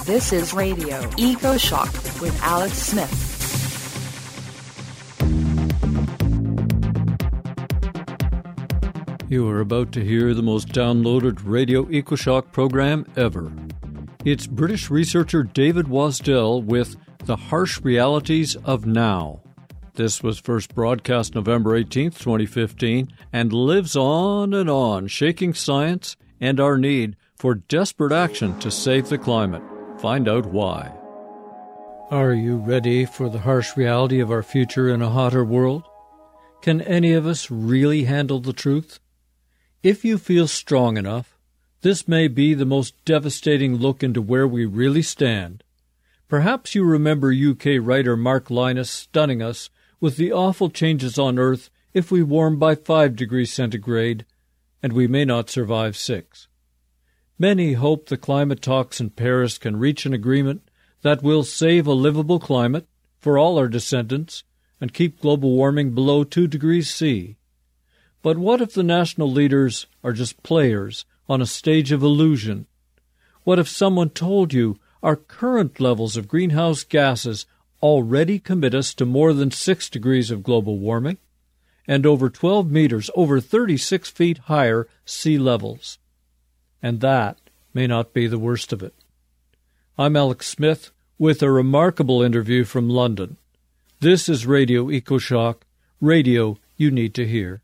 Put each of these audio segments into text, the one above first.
This is Radio Eco Shock with Alex Smith. You are about to hear the most downloaded Radio EcoShock program ever. It's British researcher David Wasdell with The Harsh Realities of Now. This was first broadcast November 18th, 2015, and lives on, shaking science and our need for desperate action to save the climate. Find out why. Are you ready for the harsh reality of our future in a hotter world? Can any of us really handle the truth? If you feel strong enough, this may be the most devastating look into where we really stand. Perhaps you remember UK writer Mark Lynas stunning us with the awful changes on Earth if we warm by 5 degrees centigrade, and we may not survive 6. Many hope the climate talks in Paris can reach an agreement that will save a livable climate for all our descendants and keep global warming below 2 degrees C. But what if the national leaders are just players on a stage of illusion? What if someone told you our current levels of greenhouse gases already commit us to more than 6 degrees of global warming and over 12 meters, over 36 feet higher sea levels? And that may not be the worst of it. I'm Alex Smith with a remarkable interview from London. This is Radio EcoShock, radio you need to hear.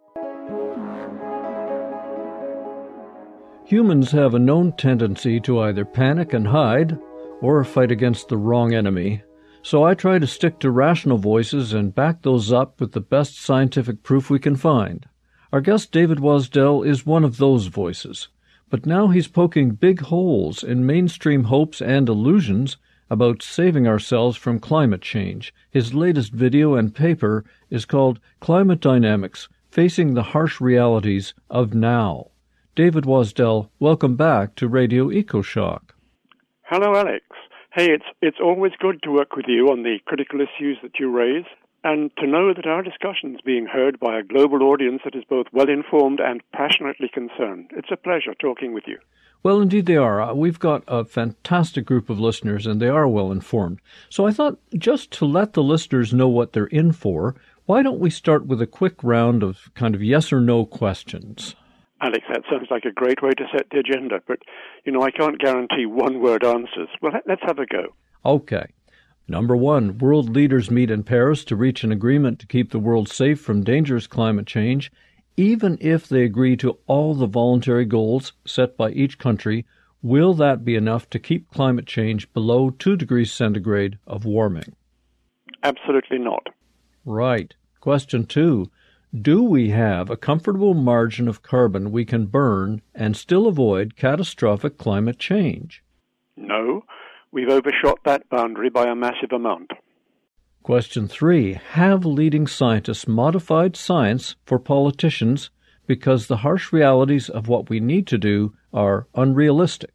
Humans have a known tendency to either panic and hide or fight against the wrong enemy, so I try to stick to rational voices and back those up with the best scientific proof we can find. Our guest David Wasdell is one of those voices, but now he's poking big holes in mainstream hopes and illusions about saving ourselves from climate change. His latest video and paper is called Climate Dynamics, Facing the Harsh Realities of Now. David Wasdell, welcome back to Radio EcoShock. Hello, Alex. Hey, it's always good to work with you on the critical issues that you raise, and to know that our discussion is being heard by a global audience that is both well-informed and passionately concerned. It's a pleasure talking with you. Well, indeed they are. We've got a fantastic group of listeners, and they are well-informed. So I thought, just to let the listeners know what they're in for, why don't we start with a quick round of kind of yes or no questions? Alex, that sounds like a great way to set the agenda, but, I can't guarantee one-word answers. Well, let's have a go. Okay. Number 1, world leaders meet in Paris to reach an agreement to keep the world safe from dangerous climate change. Even if they agree to all the voluntary goals set by each country, will that be enough to keep climate change below 2 degrees centigrade of warming? Absolutely not. Right. Question 2. Do we have a comfortable margin of carbon we can burn and still avoid catastrophic climate change? No. We've overshot that boundary by a massive amount. Question 3. Have leading scientists modified science for politicians because the harsh realities of what we need to do are unrealistic?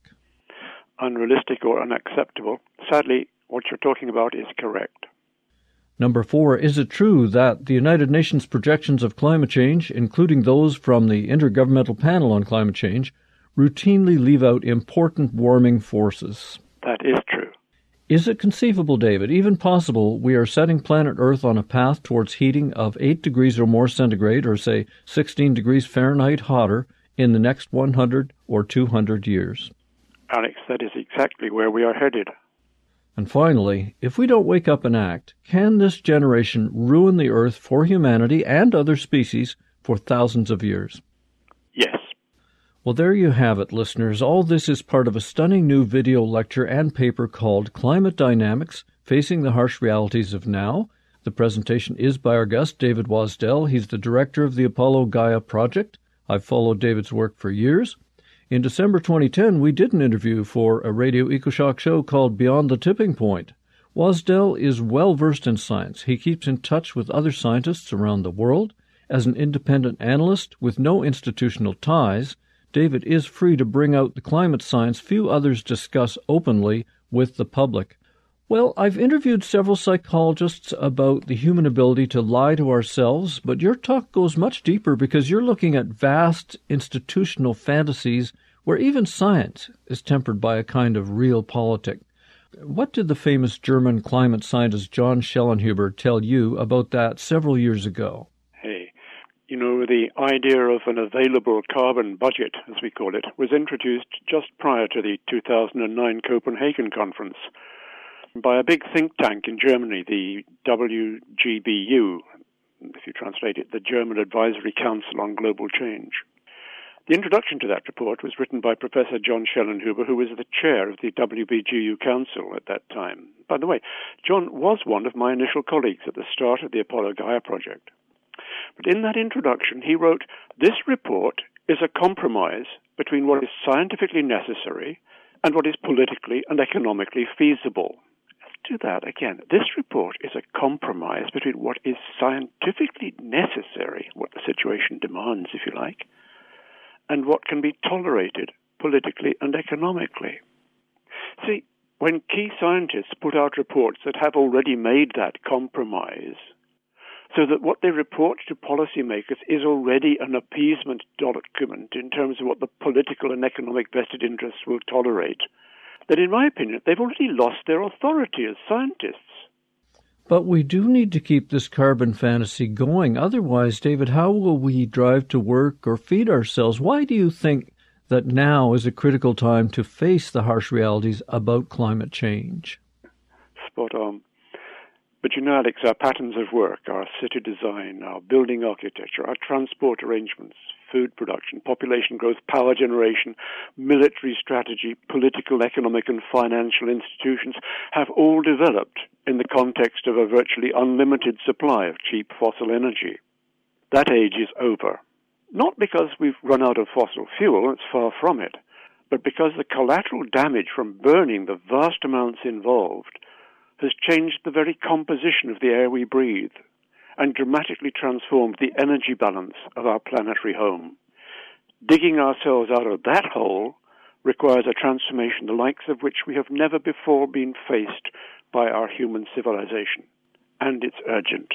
Unrealistic or unacceptable. Sadly, what you're talking about is correct. Number 4. Is it true that the United Nations projections of climate change, including those from the Intergovernmental Panel on Climate Change, routinely leave out important warming forces? That is true. Is it conceivable, David, even possible, we are setting planet Earth on a path towards heating of 8 degrees or more centigrade, or say 16 degrees Fahrenheit hotter, in the next 100 or 200 years? Alex, that is exactly where we are headed. And finally, if we don't wake up and act, can this generation ruin the Earth for humanity and other species for thousands of years? Yes. Well, there you have it, listeners. All this is part of a stunning new video lecture and paper called Climate Dynamics, Facing the Harsh Realities of Now. The presentation is by our guest, David Wasdell. He's the director of the Apollo Gaia project. I've followed David's work for years. In December 2010, we did an interview for a Radio EcoShock show called Beyond the Tipping Point. Wasdell is well-versed in science. He keeps in touch with other scientists around the world. As an independent analyst with no institutional ties, David is free to bring out the climate science few others discuss openly with the public. Well, I've interviewed several psychologists about the human ability to lie to ourselves, but your talk goes much deeper because you're looking at vast institutional fantasies where even science is tempered by a kind of realpolitik. What did the famous German climate scientist John Schellenhuber tell you about that several years ago? Hey, the idea of an available carbon budget, as we call it, was introduced just prior to the 2009 Copenhagen conference by a big think tank in Germany, the WGBU, if you translate it, the German Advisory Council on Global Change. The introduction to that report was written by Professor John Schellenhuber, who was the chair of the WBGU Council at that time. By the way, John was one of my initial colleagues at the start of the Apollo Gaia project. But in that introduction, he wrote, "This report is a compromise between what is scientifically necessary and what is politically and economically feasible." Let's do that again. This report is a compromise between what is scientifically necessary, what the situation demands, if you like, and what can be tolerated politically and economically. See, when key scientists put out reports that have already made that compromise, so that what they report to policymakers is already an appeasement document in terms of what the political and economic vested interests will tolerate, then in my opinion, they've already lost their authority as scientists. But we do need to keep this carbon fantasy going. Otherwise, David, how will we drive to work or feed ourselves? Why do you think that now is a critical time to face the harsh realities about climate change? Spot on. But Alex, our patterns of work, our city design, our building architecture, our transport arrangements, food production, population growth, power generation, military strategy, political, economic, and financial institutions have all developed in the context of a virtually unlimited supply of cheap fossil energy. That age is over. Not because we've run out of fossil fuel, it's far from it, but because the collateral damage from burning the vast amounts involved has changed the very composition of the air we breathe and dramatically transformed the energy balance of our planetary home. Digging ourselves out of that hole requires a transformation the likes of which we have never before been faced by our human civilization. And it's urgent.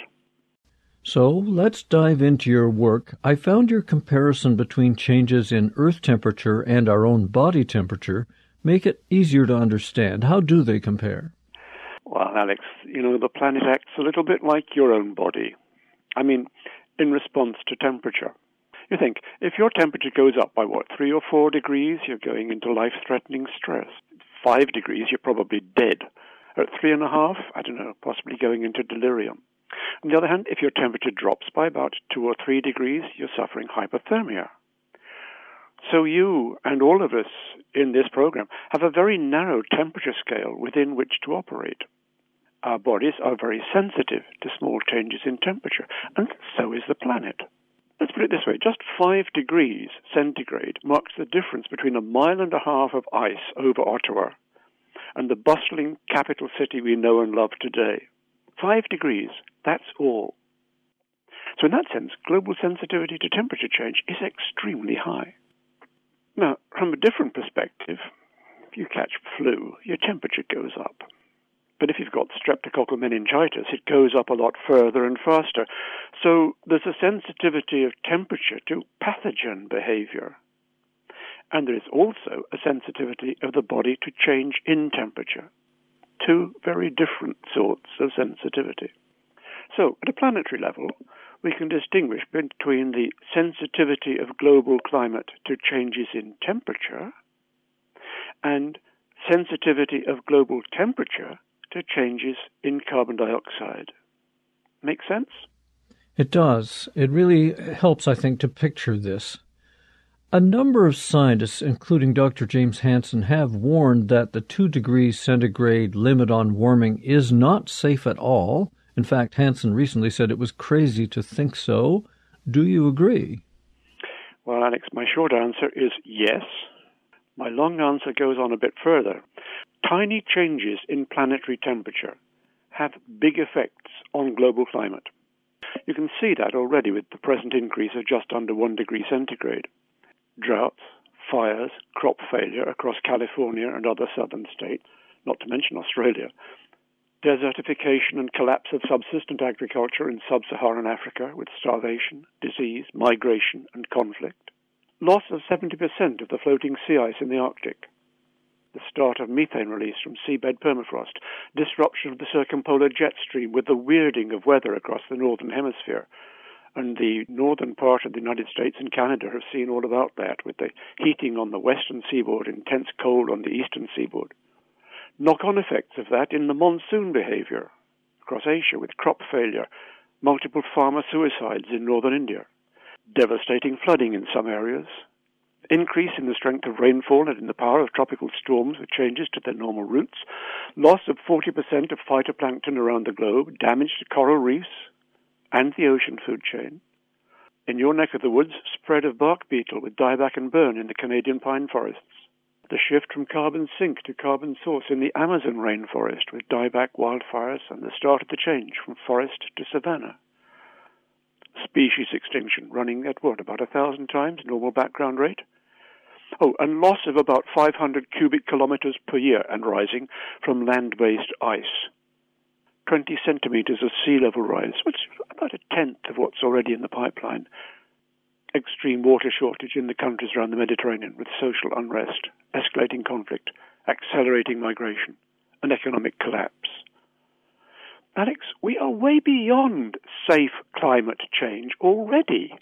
So let's dive into your work. I found your comparison between changes in Earth temperature and our own body temperature make it easier to understand. How do they compare? Well, Alex, the planet acts a little bit like your own body. I mean, in response to temperature. You think, if your temperature goes up by 3 or 4 degrees, you're going into life-threatening stress. 5 degrees, you're probably dead. At 3.5, possibly going into delirium. On the other hand, if your temperature drops by about 2 or 3 degrees, you're suffering hypothermia. So you and all of us in this program have a very narrow temperature scale within which to operate. Our bodies are very sensitive to small changes in temperature, and so is the planet. Let's put it this way, just 5 degrees centigrade marks the difference between 1.5 miles of ice over Ottawa and the bustling capital city we know and love today. 5 degrees, that's all. So in that sense, global sensitivity to temperature change is extremely high. Now, from a different perspective, if you catch flu, your temperature goes up. But if you've got streptococcal meningitis, it goes up a lot further and faster. So there's a sensitivity of temperature to pathogen behavior. And there is also a sensitivity of the body to change in temperature. 2 very different sorts of sensitivity. So at a planetary level, we can distinguish between the sensitivity of global climate to changes in temperature and sensitivity of global temperature to changes in carbon dioxide. Make sense? It does. It really helps, I think, to picture this. A number of scientists, including Dr. James Hansen, have warned that the 2 degrees centigrade limit on warming is not safe at all. In fact, Hansen recently said it was crazy to think so. Do you agree? Well, Alex, my short answer is yes. My long answer goes on a bit further. Tiny changes in planetary temperature have big effects on global climate. You can see that already with the present increase of just under 1 degree centigrade. Droughts, fires, crop failure across California and other southern states, not to mention Australia. Desertification and collapse of subsistence agriculture in sub-Saharan Africa with starvation, disease, migration, and conflict. loss of 70% of the floating sea ice in the Arctic, the start of methane release from seabed permafrost, disruption of the circumpolar jet stream with the weirding of weather across the northern hemisphere. And the northern part of the United States and Canada have seen all about that, with the heating on the western seaboard, intense cold on the eastern seaboard. Knock-on effects of that in the monsoon behavior across Asia, with crop failure, multiple farmer suicides in northern India, devastating flooding in some areas, increase in the strength of rainfall and in the power of tropical storms with changes to their normal routes, loss of 40% of phytoplankton around the globe, damage to coral reefs and the ocean food chain. In your neck of the woods, spread of bark beetle with dieback and burn in the Canadian pine forests. The shift from carbon sink to carbon source in the Amazon rainforest with dieback wildfires and the start of the change from forest to savanna. Species extinction running at about 1,000 times normal background rate. Oh, and loss of about 500 cubic kilometers per year and rising from land-based ice. 20 centimeters of sea level rise, which is about a tenth of what's already in the pipeline. Extreme water shortage in the countries around the Mediterranean with social unrest, escalating conflict, accelerating migration, and economic collapse. Alex, we are way beyond safe climate change already,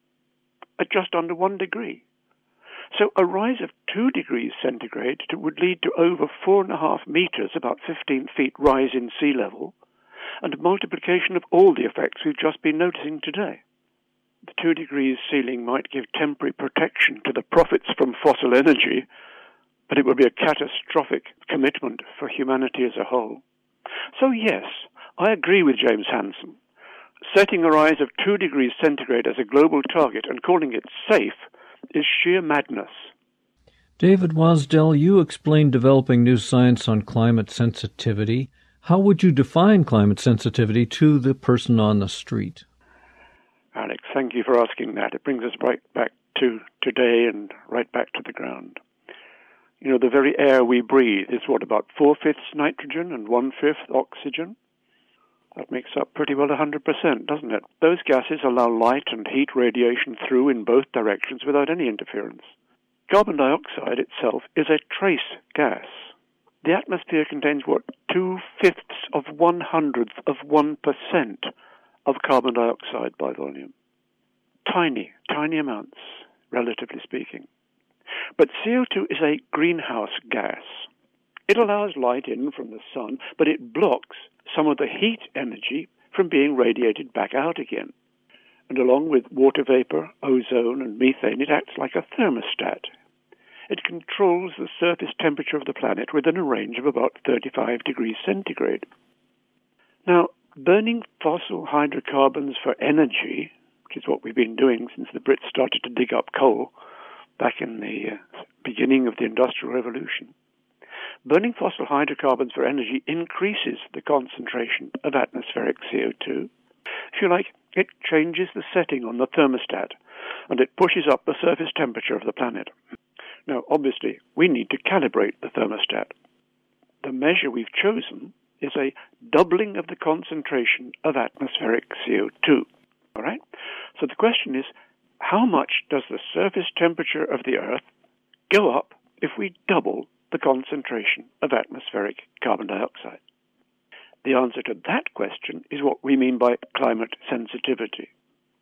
at just under 1 degree. So a rise of 2 degrees centigrade would lead to over 4.5 meters, about 15 feet rise in sea level, and multiplication of all the effects we've just been noticing today. The 2 degrees ceiling might give temporary protection to the profits from fossil energy, but it would be a catastrophic commitment for humanity as a whole. So yes, I agree with James Hansen. Setting a rise of 2 degrees centigrade as a global target and calling it safe is sheer madness. David Wasdell, you explained developing new science on climate sensitivity. How would you define climate sensitivity to the person on the street? Alex, thank you for asking that. It brings us right back to today and right back to the ground. You know, the very air we breathe is about 4/5 nitrogen and 1/5 oxygen? That makes up pretty well 100%, doesn't it? Those gases allow light and heat radiation through in both directions without any interference. Carbon dioxide itself is a trace gas. The atmosphere contains 2/5 of 1/100th of 1% of carbon dioxide by volume. Tiny amounts, relatively speaking. But CO2 is a greenhouse gas. It allows light in from the sun, but it blocks some of the heat energy from being radiated back out again. And along with water vapor, ozone, and methane, it acts like a thermostat. It controls the surface temperature of the planet within a range of about 35 degrees centigrade. Now, burning fossil hydrocarbons for energy, which is what we've been doing since the Brits started to dig up coal back in the beginning of the Industrial Revolution, burning fossil hydrocarbons for energy increases the concentration of atmospheric CO2. If you like, it changes the setting on the thermostat, and it pushes up the surface temperature of the planet. Now, obviously, we need to calibrate the thermostat. The measure we've chosen is a doubling of the concentration of atmospheric CO2. All right? So the question is, how much does the surface temperature of the Earth go up if we double the concentration of atmospheric carbon dioxide? The answer to that question is what we mean by climate sensitivity.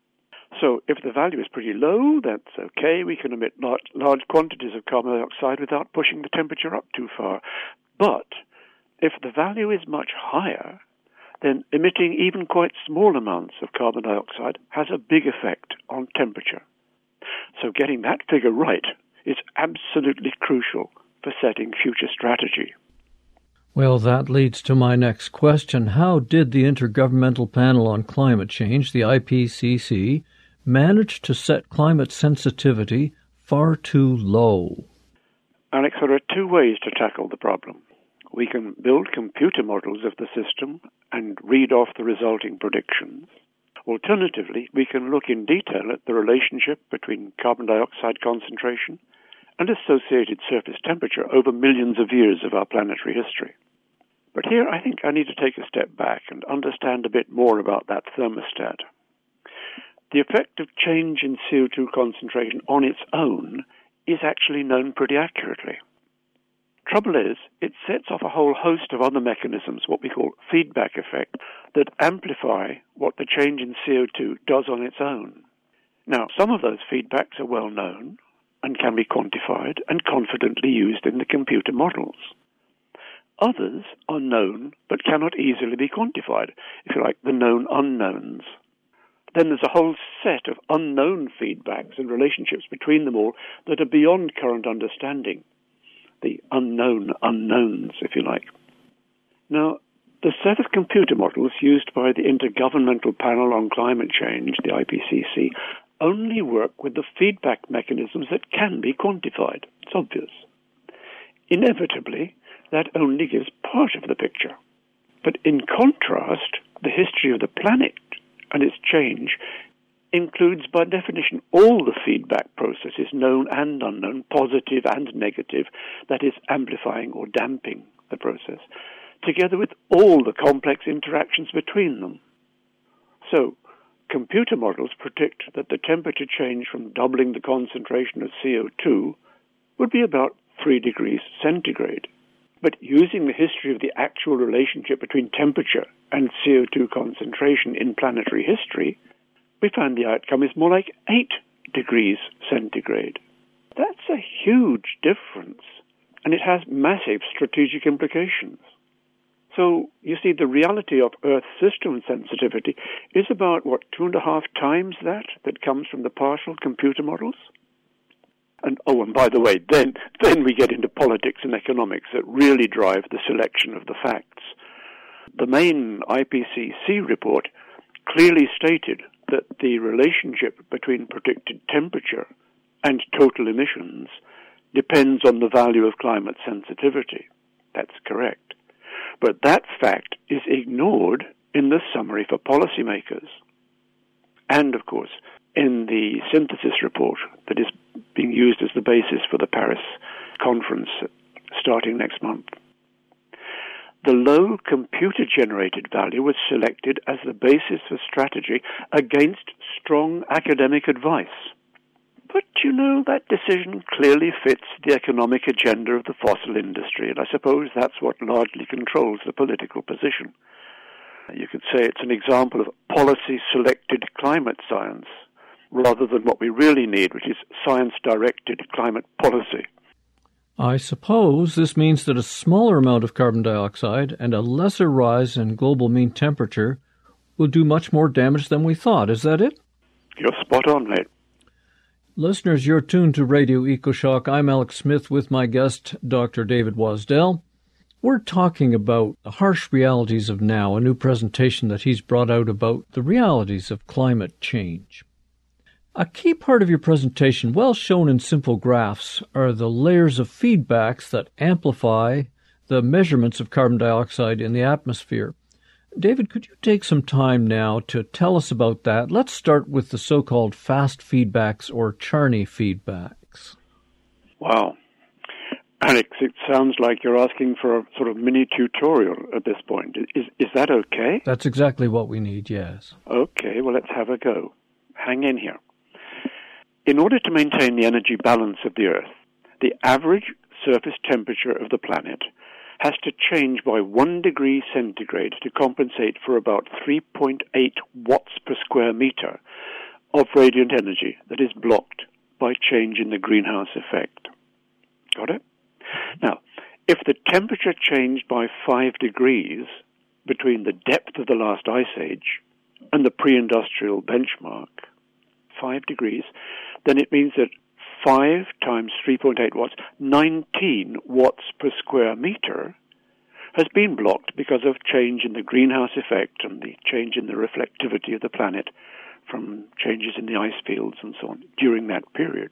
So if the value is pretty low, that's okay. We can emit large quantities of carbon dioxide without pushing the temperature up too far. But if the value is much higher, then emitting even quite small amounts of carbon dioxide has a big effect on temperature. So getting that figure right is absolutely crucial for setting future strategy. Well, that leads to my next question. How did the Intergovernmental Panel on Climate Change, the IPCC, manage to set climate sensitivity far too low? Alex, there are two ways to tackle the problem. We can build computer models of the system and read off the resulting predictions. Alternatively, we can look in detail at the relationship between carbon dioxide concentration and associated surface temperature over millions of years of our planetary history. But here I think I need to take a step back and understand a bit more about that thermostat. the effect of change in CO2 concentration on its own is actually known pretty accurately. Trouble is, it sets off a whole host of other mechanisms, what we call feedback effect, that amplify what the change in CO2 does on its own. Now, some of those feedbacks are well known and can be quantified and confidently used in the computer models. Others are known but cannot easily be quantified, if you like, the known unknowns. Then there's a whole set of unknown feedbacks and relationships between them all that are beyond current understanding. The unknown unknowns, if you like. Now, the set of computer models used by the Intergovernmental Panel on Climate Change, the IPCC, only work with the feedback mechanisms that can be quantified. It's obvious. Inevitably, that only gives part of the picture. But in contrast, the history of the planet and its change includes, by definition, all the feedback processes, known and unknown, positive and negative, that is, amplifying or damping the process, together with all the complex interactions between them. So, computer models predict that the temperature change from doubling the concentration of CO2 would be about 3 degrees centigrade. But using the history of the actual relationship between temperature and CO2 concentration in planetary history, we find the outcome is more like 8 degrees centigrade. That's a huge difference, and it has massive strategic implications. So, you see, the reality of Earth system sensitivity is about, 2.5 times that comes from the partial computer models? And by the way, then we get into politics and economics that really drive the selection of the facts. The main IPCC report clearly stated that the relationship between predicted temperature and total emissions depends on the value of climate sensitivity. That's correct. But that fact is ignored in the summary for policymakers. And, of course, in the synthesis report that is being used as the basis for the Paris conference starting next month. The low computer-generated value was selected as the basis for strategy against strong academic advice. But, that decision clearly fits the economic agenda of the fossil industry, and I suppose that's what largely controls the political position. You could say it's an example of policy-selected climate science, rather than what we really need, which is science-directed climate policy. I suppose this means that a smaller amount of carbon dioxide and a lesser rise in global mean temperature will do much more damage than we thought. Is that it? You're spot on, mate. Listeners, you're tuned to Radio EcoShock. I'm Alex Smith with my guest, Dr. David Wasdell. We're talking about the harsh realities of now, a new presentation that he's brought out about the realities of climate change. A key part of your presentation, well shown in simple graphs, are the layers of feedbacks that amplify the measurements of carbon dioxide in the atmosphere. David, could you take some time now to tell us about that? Let's start with the so-called fast feedbacks or Charney feedbacks. Wow. Alex, it sounds like you're asking for a sort of mini tutorial at this point. Is that okay? That's exactly what we need, yes. Okay, well, let's have a go. Hang in here. In order to maintain the energy balance of the Earth, the average surface temperature of the planet has to change by 1 degree centigrade to compensate for about 3.8 watts per square meter of radiant energy that is blocked by change in the greenhouse effect. Got it? Now, if the temperature changed by 5 degrees between the depth of the last ice age and the pre-industrial benchmark, 5 degrees, then it means that 5 times 3.8 watts, 19 watts per square meter, has been blocked because of change in the greenhouse effect and the change in the reflectivity of the planet from changes in the ice fields and so on during that period.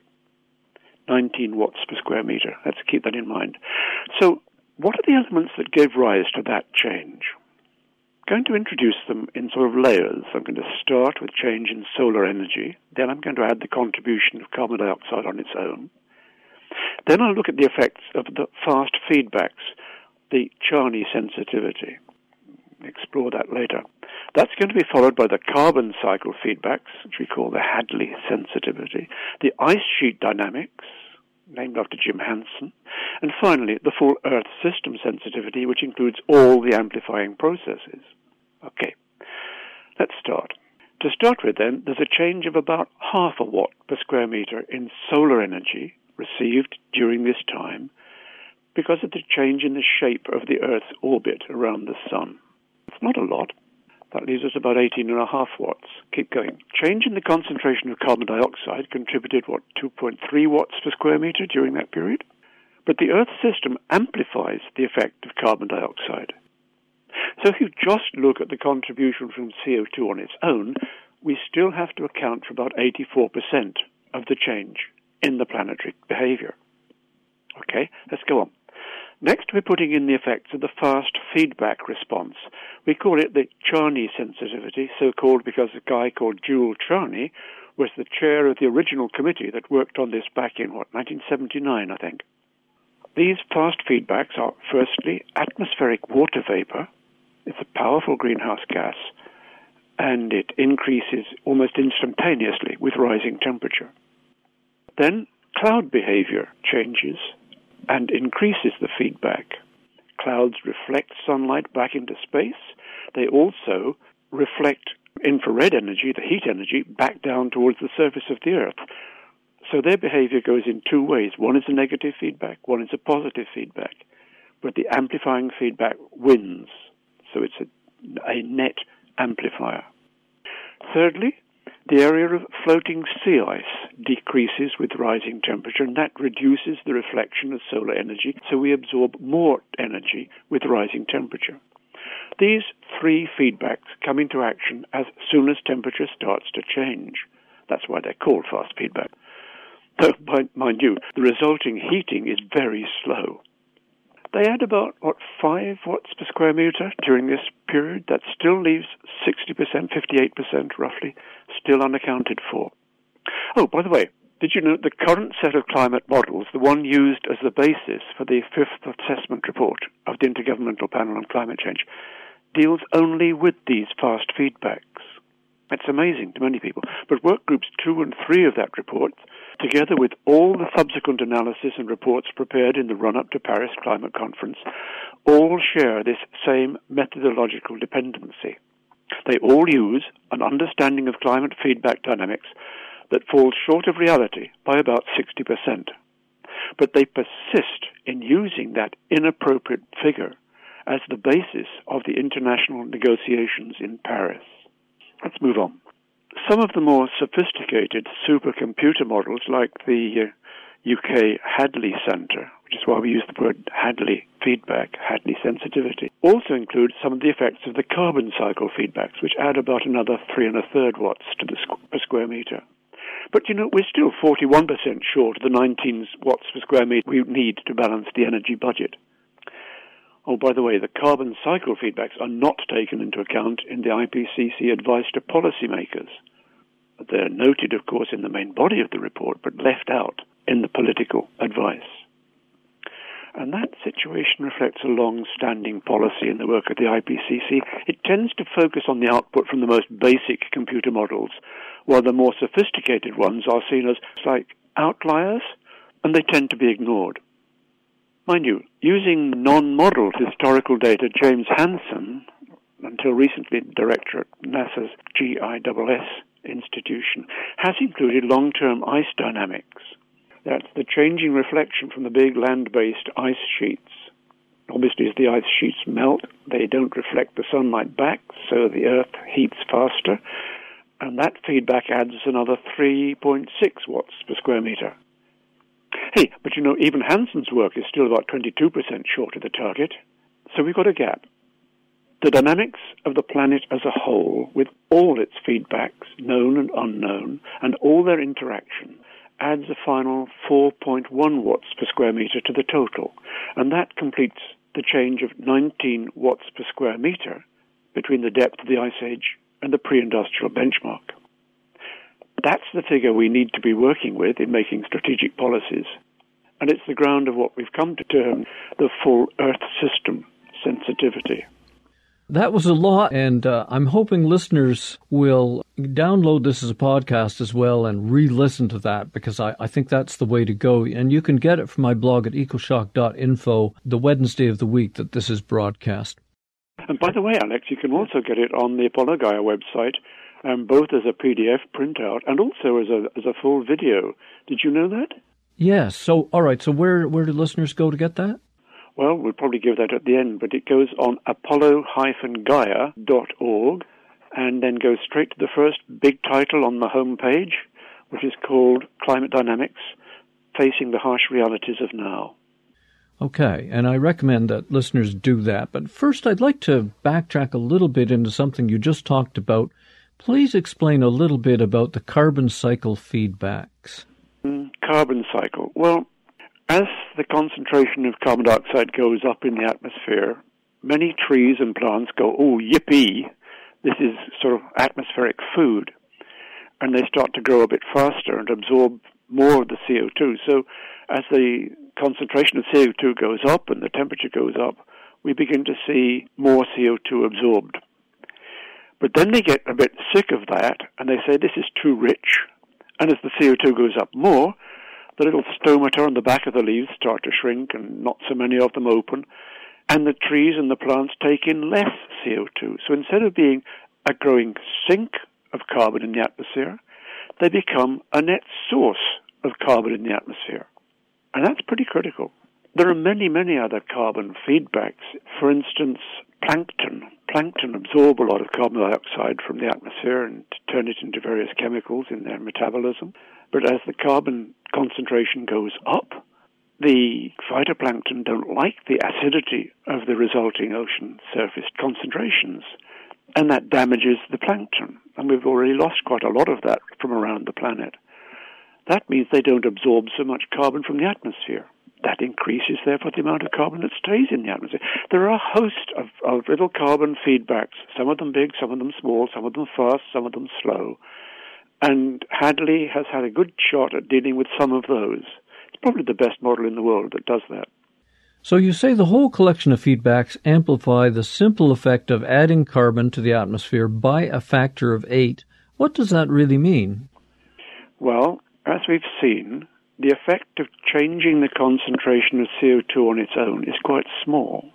19 watts per square meter. Let's keep that in mind. So, what are the elements that gave rise to that change? I'm going to introduce them in sort of layers. I'm going to start with change in solar energy. Then I'm going to add the contribution of carbon dioxide on its own. Then I'll look at the effects of the fast feedbacks, the Charney sensitivity. explore that later. That's going to be followed by the carbon cycle feedbacks, which we call the Hadley sensitivity, the ice sheet dynamics, named after Jim Hansen, and finally the full Earth system sensitivity, which includes all the amplifying processes. Okay, let's start. To start with then, there's a change of about half a watt per square meter in solar energy received during this time because of the change in the shape of the Earth's orbit around the Sun. It's not a lot. That leaves us about 18.5 watts. Keep going. Change in the concentration of carbon dioxide contributed, 2.3 watts per square meter during that period? But the Earth system amplifies the effect of carbon dioxide. So if you just look at the contribution from CO2 on its own, we still have to account for about 84% of the change in the planetary behavior. Okay, let's go on. Next, we're putting in the effects of the fast feedback response. We call it the Charney sensitivity, so called because a guy called Jule Charney was the chair of the original committee that worked on this back in, 1979, I think. These fast feedbacks are, firstly, atmospheric water vapor. It's a powerful greenhouse gas, and it increases almost instantaneously with rising temperature. Then, cloud behavior changes and increases the feedback. Clouds reflect sunlight back into space. They also reflect infrared energy, the heat energy, back down towards the surface of the Earth. So their behavior goes in two ways. One is a negative feedback, one is a positive feedback. But the amplifying feedback wins. So it's a net amplifier. Thirdly, the area of floating sea ice decreases with rising temperature, and that reduces the reflection of solar energy, so we absorb more energy with rising temperature. These three feedbacks come into action as soon as temperature starts to change. That's why they're called fast feedback. Though, mind you, the resulting heating is very slow. They add about, 5 watts per square meter during this period. That still leaves 60%, 58% roughly, still unaccounted for. Oh, by the way, did you know the current set of climate models, the one used as the basis for the fifth assessment report of the Intergovernmental Panel on Climate Change, deals only with these fast feedbacks? That's amazing to many people. But work groups 2 and 3 of that report, together with all the subsequent analysis and reports prepared in the run-up to Paris Climate Conference, all share this same methodological dependency. They all use an understanding of climate feedback dynamics that falls short of reality by about 60%. But they persist in using that inappropriate figure as the basis of the international negotiations in Paris. Let's move on. Some of the more sophisticated supercomputer models, like the UK Hadley Centre, which is why we use the word Hadley feedback, Hadley sensitivity, also include some of the effects of the carbon cycle feedbacks, which add about another 3 1/3 watts to the per square meter. But, we're still 41% short of the 19 watts per square meter we need to balance the energy budget. Oh, by the way, the carbon cycle feedbacks are not taken into account in the IPCC advice to policymakers. They're noted, of course, in the main body of the report, but left out in the political advice. And that situation reflects a long-standing policy in the work of the IPCC. It tends to focus on the output from the most basic computer models, while the more sophisticated ones are seen as like outliers, and they tend to be ignored. Mind you, using non-modeled historical data, James Hansen, until recently director at NASA's GISS institution, has included long-term ice dynamics. That's the changing reflection from the big land-based ice sheets. Obviously, as the ice sheets melt, they don't reflect the sunlight back, so the Earth heats faster, and that feedback adds another 3.6 watts per square meter. Hey, but even Hansen's work is still about 22% short of the target, so we've got a gap. The dynamics of the planet as a whole, with all its feedbacks, known and unknown, and all their interaction, adds a final 4.1 watts per square meter to the total, and that completes the change of 19 watts per square meter between the depth of the Ice Age and the pre-industrial benchmark. That's the figure we need to be working with in making strategic policies, and it's the ground of what we've come to term the full Earth system sensitivity. That was a lot, and I'm hoping listeners will download this as a podcast as well and re-listen to that, because I think that's the way to go. And you can get it from my blog at ecoshock.info the Wednesday of the week that this is broadcast. And by the way, Alex, you can also get it on the Apollo Gaia website, both as a PDF printout and also as a full video. Did you know that? Yes. So, all right. So where do listeners go to get that? Well, we'll probably give that at the end, but it goes on apollo-gaia.org and then goes straight to the first big title on the home page, which is called Climate Dynamics, Facing the Harsh Realities of Now. Okay, and I recommend that listeners do that. But first, I'd like to backtrack a little bit into something you just talked about. Please explain a little bit about the carbon cycle feedbacks. Carbon cycle. Well, as the concentration of carbon dioxide goes up in the atmosphere, many trees and plants go, oh, yippee, this is sort of atmospheric food. And they start to grow a bit faster and absorb more of the CO2. So as the concentration of CO2 goes up and the temperature goes up, we begin to see more CO2 absorbed. But then they get a bit sick of that, and they say this is too rich. And as the CO2 goes up more, the little stomata on the back of the leaves start to shrink and not so many of them open, and the trees and the plants take in less CO2. So instead of being a growing sink of carbon in the atmosphere, they become a net source of carbon in the atmosphere. And that's pretty critical. There are many, many other carbon feedbacks. For instance, plankton. Plankton absorb a lot of carbon dioxide from the atmosphere and turn it into various chemicals in their metabolism. But as the carbon concentration goes up, the phytoplankton don't like the acidity of the resulting ocean surface concentrations, and that damages the plankton. And we've already lost quite a lot of that from around the planet. That means they don't absorb so much carbon from the atmosphere. That increases, therefore, the amount of carbon that stays in the atmosphere. There are a host of little carbon feedbacks, some of them big, some of them small, some of them fast, some of them slow. And Hadley has had a good shot at dealing with some of those. It's probably the best model in the world that does that. So you say the whole collection of feedbacks amplify the simple effect of adding carbon to the atmosphere by a factor of 8. What does that really mean? Well, as we've seen, the effect of changing the concentration of CO2 on its own is quite small.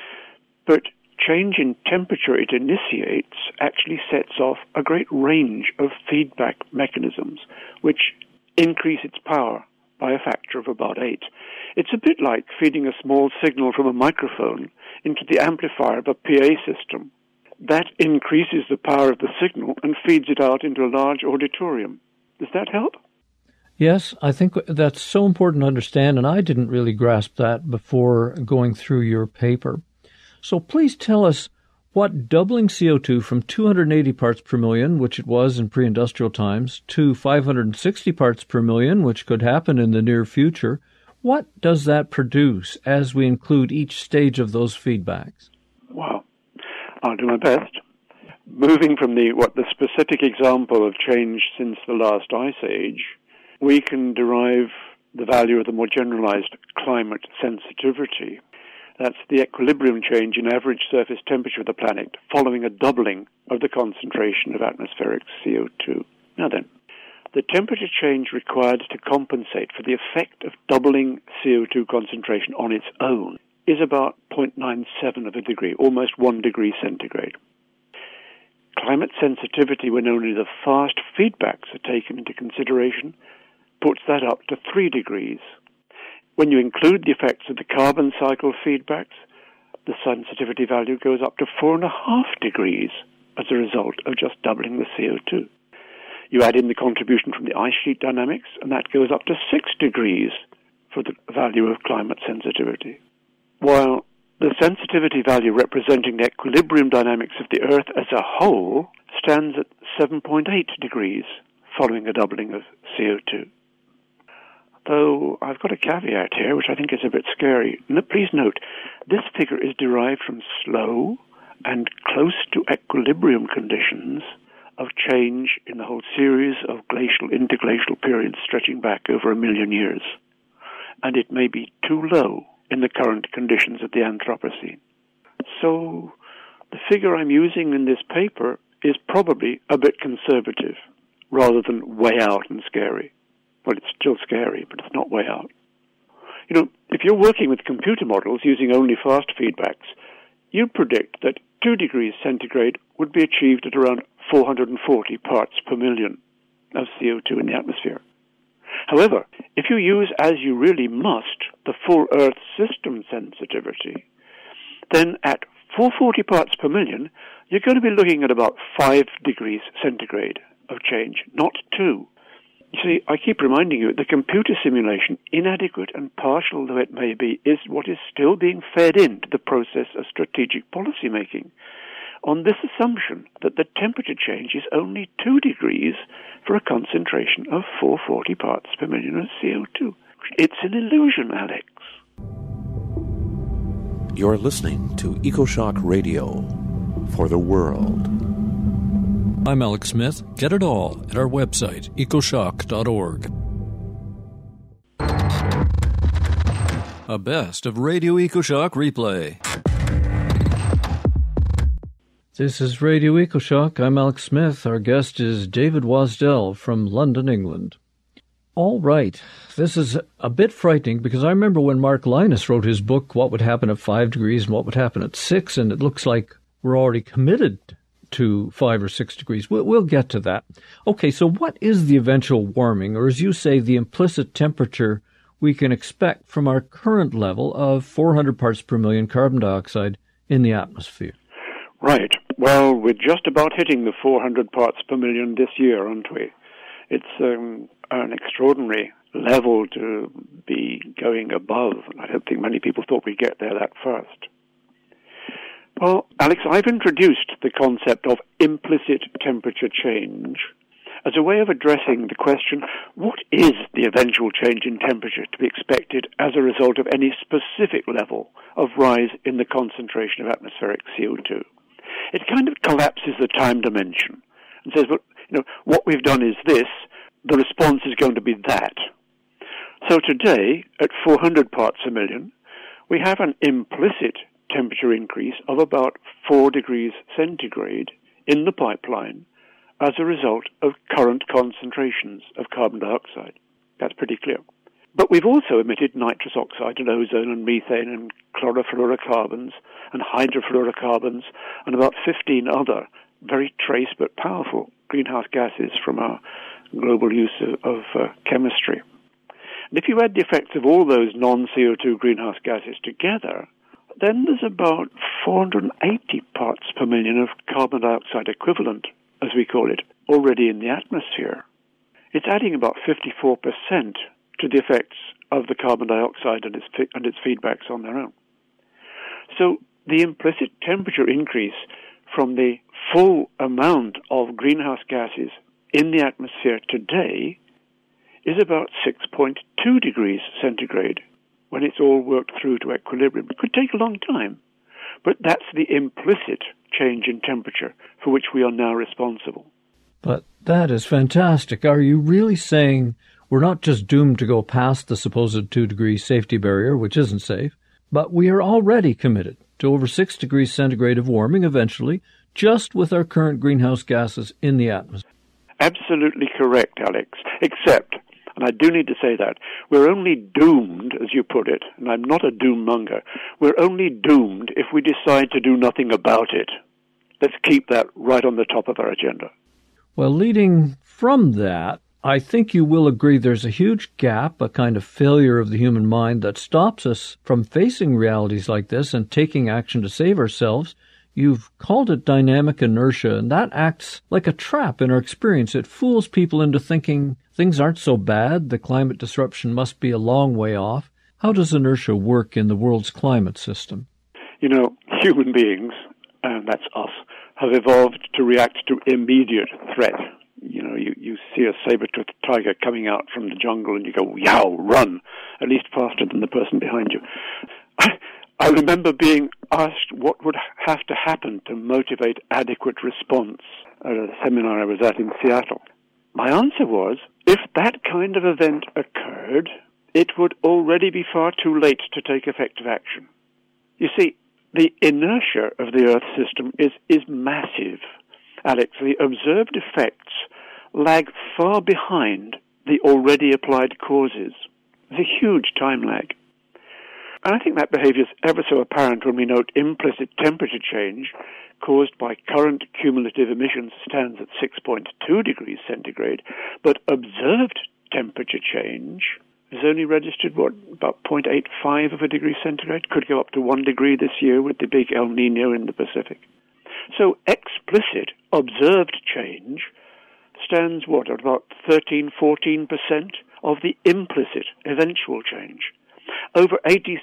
But change in temperature it initiates actually sets off a great range of feedback mechanisms, which increase its power by a factor of about 8. It's a bit like feeding a small signal from a microphone into the amplifier of a PA system. That increases the power of the signal and feeds it out into a large auditorium. Does that help? Yes, I think that's so important to understand, and I didn't really grasp that before going through your paper. So please tell us what doubling CO2 from 280 parts per million, which it was in pre-industrial times, to 560 parts per million, which could happen in the near future, what does that produce as we include each stage of those feedbacks? Wow. I'll do my best. Moving from the specific example of change since the last ice age, we can derive the value of the more generalized climate sensitivity. That's the equilibrium change in average surface temperature of the planet following a doubling of the concentration of atmospheric CO2. Now then, the temperature change required to compensate for the effect of doubling CO2 concentration on its own is about 0.97 of a degree, almost 1 degree centigrade. Climate sensitivity, when only the fast feedbacks are taken into consideration, puts that up to 3 degrees. When you include the effects of the carbon cycle feedbacks, the sensitivity value goes up to 4.5 degrees as a result of just doubling the CO2. You add in the contribution from the ice sheet dynamics, and that goes up to 6 degrees for the value of climate sensitivity. While the sensitivity value representing the equilibrium dynamics of the Earth as a whole stands at 7.8 degrees following a doubling of CO2. Though I've got a caveat here, which I think is a bit scary. Please note, this figure is derived from slow and close to equilibrium conditions of change in the whole series of glacial, interglacial periods stretching back over 1 million years. And it may be too low in the current conditions of the Anthropocene. So the figure I'm using in this paper is probably a bit conservative, rather than way out and scary. Well, it's still scary, but it's not way out. If you're working with computer models using only fast feedbacks, you predict that 2 degrees centigrade would be achieved at around 440 parts per million of CO2 in the atmosphere. However, if you use, as you really must, the full Earth system sensitivity, then at 440 parts per million, you're going to be looking at about 5 degrees centigrade of change, not 2. You see, I keep reminding you, the computer simulation, inadequate and partial though it may be, is what is still being fed into the process of strategic policy making, on this assumption that the temperature change is only 2 degrees for a concentration of 440 parts per million of CO2. It's an illusion, Alex. You're listening to EcoShock Radio for the world. I'm Alex Smith. Get it all at our website, ecoshock.org. A best of Radio EcoShock replay. This is Radio EcoShock. I'm Alex Smith. Our guest is David Wasdell from London, England. All right. This is a bit frightening because I remember when Mark Linus wrote his book, What Would Happen at 5 Degrees and What Would Happen at 6, and it looks like we're already committed to 5 or 6 degrees. We'll get to that. Okay, so what is the eventual warming, or as you say, the implicit temperature we can expect from our current level of 400 parts per million carbon dioxide in the atmosphere? Right. Well, we're just about hitting the 400 parts per million this year, aren't we? It's an extraordinary level to be going above. I don't think many people thought we'd get there that fast. Well, Alex, I've introduced the concept of implicit temperature change as a way of addressing the question, what is the eventual change in temperature to be expected as a result of any specific level of rise in the concentration of atmospheric CO2? It kind of collapses the time dimension and says, well, what we've done is this, the response is going to be that. So today, at 400 parts per million, we have an implicit temperature increase of about 4 degrees centigrade in the pipeline as a result of current concentrations of carbon dioxide. That's pretty clear. But we've also emitted nitrous oxide and ozone and methane and chlorofluorocarbons and hydrofluorocarbons and about 15 other very trace but powerful greenhouse gases from our global use of chemistry. And if you add the effects of all those non-CO2 greenhouse gases together, then there's about 480 parts per million of carbon dioxide equivalent, as we call it, already in the atmosphere. It's adding about 54% to the effects of the carbon dioxide and its feedbacks on their own. So the implicit temperature increase from the full amount of greenhouse gases in the atmosphere today is about 6.2 degrees centigrade when it's all worked through to equilibrium. It could take a long time, but that's the implicit change in temperature for which we are now responsible. But that is fantastic. Are you really saying we're not just doomed to go past the supposed 2-degree safety barrier, which isn't safe, but we are already committed to over 6 degrees centigrade of warming eventually, just with our current greenhouse gases in the atmosphere? Absolutely correct, Alex, except, and I do need to say that, we're only doomed, as you put it, and I'm not a doom monger, we're only doomed if we decide to do nothing about it. Let's keep that right on the top of our agenda. Well, leading from that, I think you will agree there's a huge gap, a kind of failure of the human mind that stops us from facing realities like this and taking action to save ourselves. You've called it dynamic inertia, and that acts like a trap in our experience. It fools people into thinking things aren't so bad, the climate disruption must be a long way off. How does inertia work in the world's climate system? Human beings, and that's us, have evolved to react to immediate threat. You see a saber-toothed tiger coming out from the jungle and you go, yow, run, at least faster than the person behind you. I remember being asked what would have to happen to motivate adequate response at a seminar I was at in Seattle. My answer was, if that kind of event occurred, it would already be far too late to take effective action. You see, the inertia of the Earth system is massive. Alex, the observed effects lag far behind the already applied causes. There's a huge time lag. And I think that behavior is ever so apparent when we note implicit temperature change caused by current cumulative emissions stands at 6.2 degrees centigrade, but observed temperature change is only registered, about 0.85 of a degree centigrade, could go up to 1 degree this year with the big El Nino in the Pacific. So explicit observed change stands, at about 13-14% of the implicit eventual change. Over 86%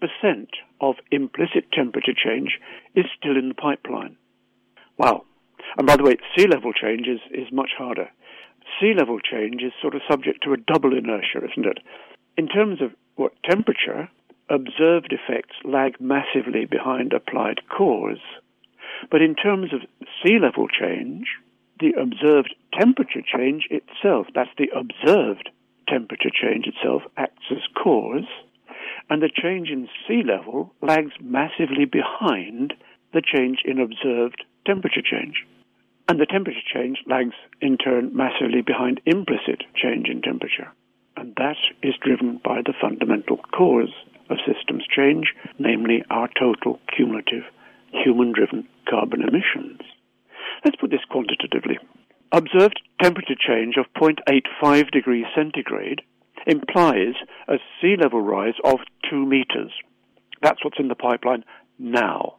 of implicit temperature change is still in the pipeline. Wow. And by the way, sea level change is much harder. Sea level change is sort of subject to a double inertia, isn't it? In terms of temperature, observed effects lag massively behind applied cause. But in terms of sea level change, the observed temperature change itself, that's the observed temperature change itself, acts as cause, and the change in sea level lags massively behind the change in observed temperature change. And the temperature change lags, in turn, massively behind implicit change in temperature. And that is driven by the fundamental cause of systems change, namely our total cumulative human-driven carbon emissions. Let's put this quantitatively. Observed temperature change of 0.85 degrees centigrade implies a sea level rise of 2 meters. That's what's in the pipeline now,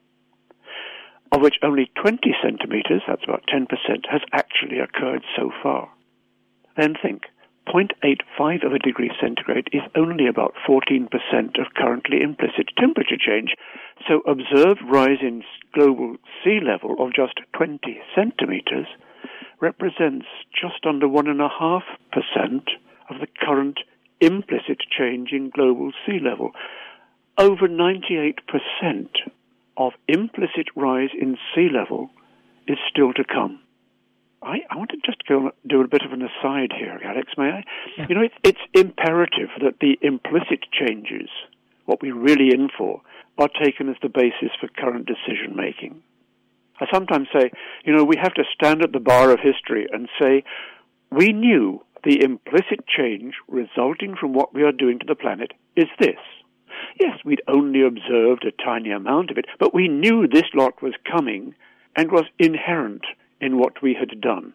of which only 20 centimeters, that's about 10%, has actually occurred so far. Then think, 0.85 of a degree centigrade is only about 14% of currently implicit temperature change, so observed rise in global sea level of just 20 centimeters represents just under 1.5% of the current implicit change in global sea level. Over 98% of implicit rise in sea level is still to come. I want to just do a bit of an aside here, Alex, may I? Yeah. You know, it's imperative that the implicit changes, what we're really in for, are taken as the basis for current decision-making. I sometimes say, we have to stand at the bar of history and say, we knew the implicit change resulting from what we are doing to the planet is this. Yes, we'd only observed a tiny amount of it, but we knew this lot was coming and was inherent in what we had done.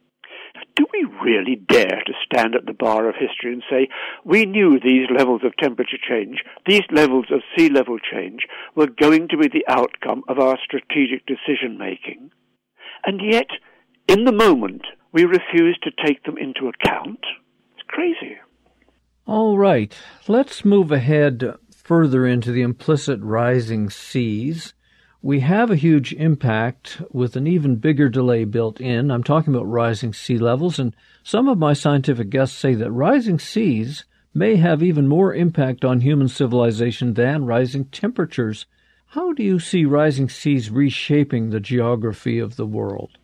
Do we really dare to stand at the bar of history and say, we knew these levels of temperature change, these levels of sea level change were going to be the outcome of our strategic decision-making, and yet, in the moment, we refuse to take them into account? It's crazy. All right, let's move ahead further into the implicit rising seas. We have a huge impact with an even bigger delay built in. I'm talking about rising sea levels, and some of my scientific guests say that rising seas may have even more impact on human civilization than rising temperatures. How do you see rising seas reshaping the geography of the world?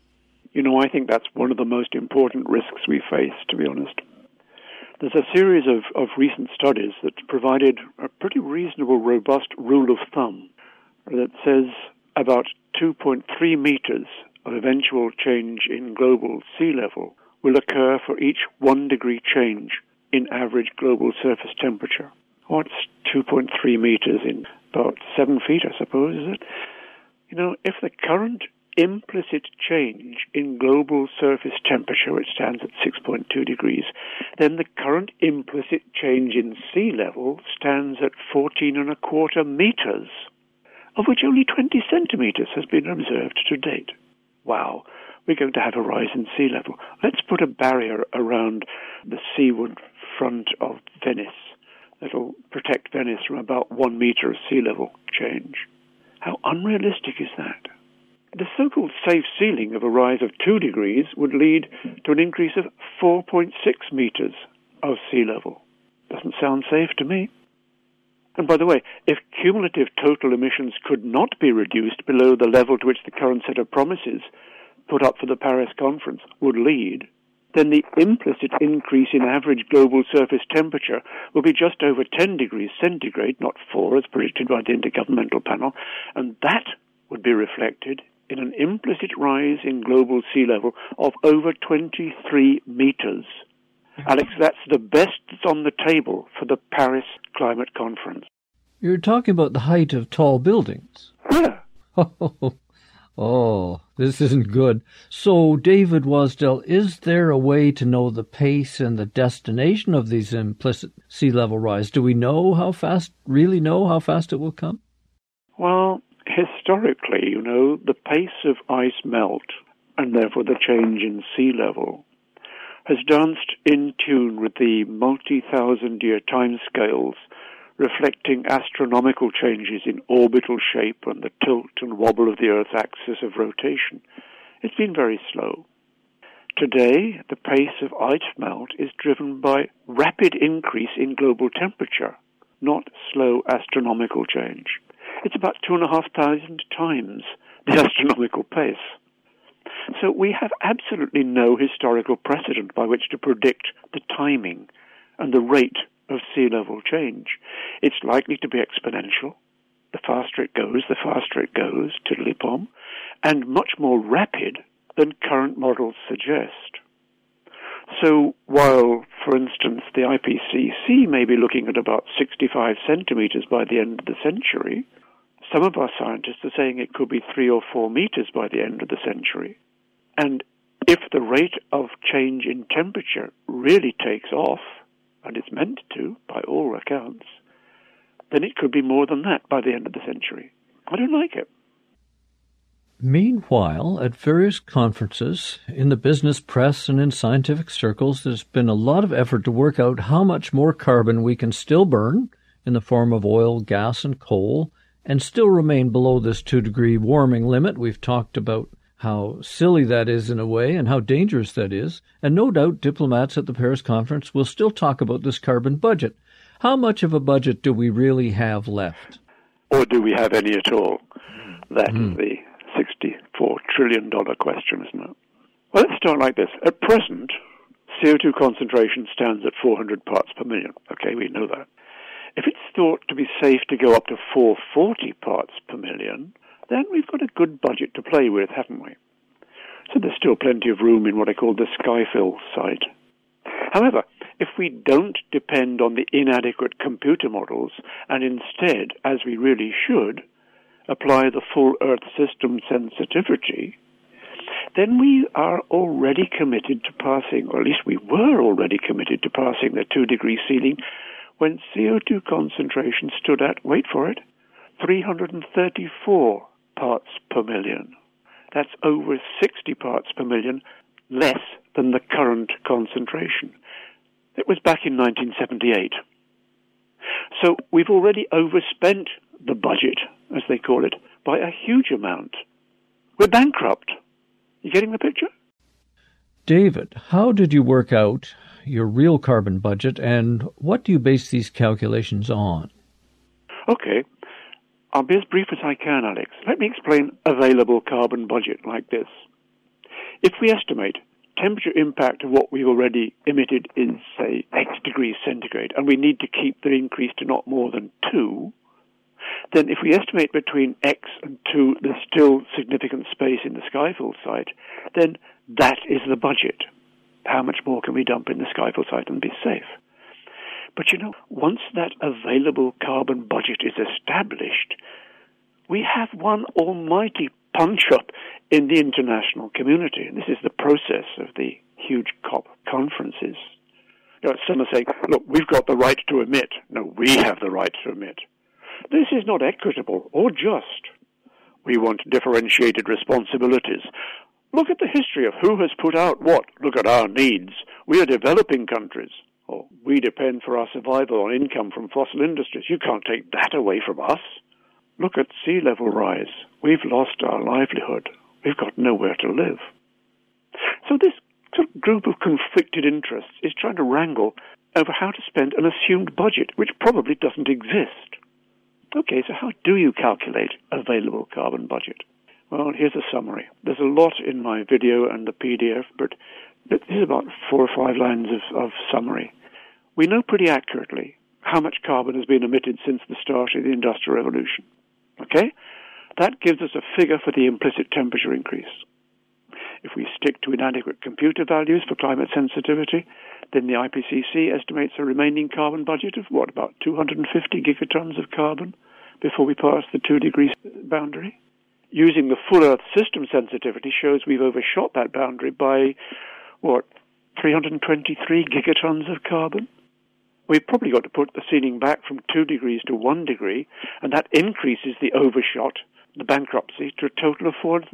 I think that's one of the most important risks we face, to be honest. There's a series of recent studies that provided a pretty reasonable, robust rule of thumb that says about 2.3 meters of eventual change in global sea level will occur for each 1 degree change in average global surface temperature. What's 2.3 meters in about 7 feet, I suppose, is it? If the current implicit change in global surface temperature, which stands at 6.2 degrees, then the current implicit change in sea level stands at 14.25 meters, of which only 20 centimeters has been observed to date. Wow, we're going to have a rise in sea level. Let's put a barrier around the seaward front of Venice that'll protect Venice from about 1 meter of sea level change. How unrealistic is that? The so-called safe ceiling of a rise of 2 degrees would lead to an increase of 4.6 meters of sea level. Doesn't sound safe to me. And by the way, if cumulative total emissions could not be reduced below the level to which the current set of promises put up for the Paris conference would lead, then the implicit increase in average global surface temperature will be just over 10 degrees centigrade, not 4 as predicted by the Intergovernmental Panel, and that would be reflected in an implicit rise in global sea level of over 23 meters. Alex, that's the best that's on the table for the Paris Climate Conference. You're talking about the height of tall buildings. Yeah. Oh, this isn't good. So, David Wasdell, is there a way to know the pace and the destination of these implicit sea level rise? Do we know how fast it will come? Well, historically, the pace of ice melt, and therefore the change in sea level, has danced in tune with the multi-thousand-year timescales reflecting astronomical changes in orbital shape and the tilt and wobble of the Earth's axis of rotation. It's been very slow. Today, the pace of ice melt is driven by rapid increase in global temperature, not slow astronomical change. It's about 2,500 times the astronomical pace. So we have absolutely no historical precedent by which to predict the timing and the rate of sea level change. It's likely to be exponential. The faster it goes, tiddly-pom, and much more rapid than current models suggest. So while, for instance, the IPCC may be looking at about 65 centimeters by the end of the century, some of our scientists are saying it could be 3 or 4 meters by the end of the century. And if the rate of change in temperature really takes off, and it's meant to, by all accounts, then it could be more than that by the end of the century. I don't like it. Meanwhile, at various conferences, in the business press and in scientific circles, there's been a lot of effort to work out how much more carbon we can still burn in the form of oil, gas, and coal, and still remain below this 2-degree warming limit. We've talked about how silly that is in a way and how dangerous that is. And no doubt diplomats at the Paris conference will still talk about this carbon budget. How much of a budget do we really have left? Or do we have any at all? That is the $64 trillion question, isn't it? Well, let's start like this. At present, CO2 concentration stands at 400 parts per million. Okay, we know that. If it's thought to be safe to go up to 440 parts per million, then we've got a good budget to play with, haven't we? So there's still plenty of room in what I call the Skyfill site. However, if we don't depend on the inadequate computer models and instead, as we really should, apply the full Earth system sensitivity, then we are already committed to passing, or at least we were already committed to passing the 2-degree ceiling when CO2 concentration stood at, wait for it, 334 parts per million. That's over 60 parts per million less than the current concentration. It was back in 1978. So we've already overspent the budget, as they call it, by a huge amount. We're bankrupt. You getting the picture? David, how did you work out your real carbon budget, and what do you base these calculations on? Okay. I'll be as brief as I can, Alex. Let me explain available carbon budget like this. If we estimate temperature impact of what we've already emitted is, say, X degrees centigrade, and we need to keep the increase to not more than 2, then if we estimate between X and 2 there's still significant space in the Skyfill site, then that is the budget. How much more can we dump in the Skyfill site and be safe? But once that available carbon budget is established, we have one almighty punch-up in the international community. And this is the process of the huge COP conferences. Some are saying, look, we've got the right to emit. No, we have the right to emit. This is not equitable or just. We want differentiated responsibilities. Look at the history of who has put out what. Look at our needs. We are developing countries. Or we depend for our survival on income from fossil industries. You can't take that away from us. Look at sea level rise. We've lost our livelihood. We've got nowhere to live. So this sort of group of conflicted interests is trying to wrangle over how to spend an assumed budget, which probably doesn't exist. Okay, so how do you calculate available carbon budget? Well, here's a summary. There's a lot in my video and the PDF, but This is about 4 or 5 lines of summary. We know pretty accurately how much carbon has been emitted since the start of the Industrial Revolution. Okay? That gives us a figure for the implicit temperature increase. If we stick to inadequate computer values for climate sensitivity, then the IPCC estimates a remaining carbon budget of, about 250 gigatons of carbon before we pass the 2-degree boundary. Using the full Earth system sensitivity shows we've overshot that boundary by, 323 gigatons of carbon? We've probably got to put the ceiling back from 2 degrees to 1 degree, and that increases the overshot, the bankruptcy, to a total of